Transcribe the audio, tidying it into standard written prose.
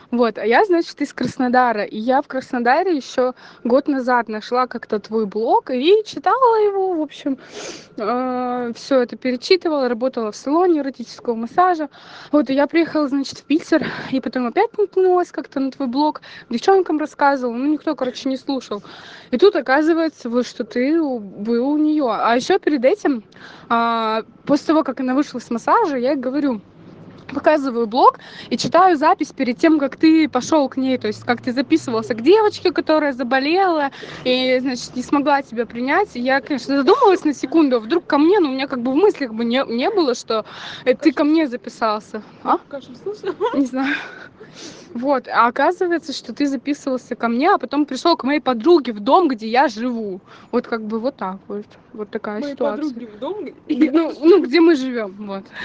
Вот, а я, значит, из Краснодара. И я в Краснодаре еще год назад нашла как-то твой блог и читала его, в общем, все это перечитывала, работала в салоне эротического массажа. Вот, и я приехала, значит, в Питер, и потом опять наткнулась как-то на твой блог, девчонкам рассказывала, ну, никто, короче, не слушал. И тут оказывается, вот, что ты был у нее. А еще перед этим, после того, как она вышла с массажа, я ей говорю, показываю блог и читаю запись перед тем, как ты пошел к ней, то есть как ты записывался к девочке, которая заболела и, значит, не смогла тебя принять. И я, конечно, задумалась на секунду, а вдруг ко мне, но у меня как бы в мыслях бы не было, что ты ко мне записался. Не знаю. Вот, а оказывается, что ты записывался ко мне, а потом пришел к моей подруге в дом, где я живу. Вот как бы вот так вот. Вот такая ситуация. Подруги в дом, Ну, где мы живем, вот.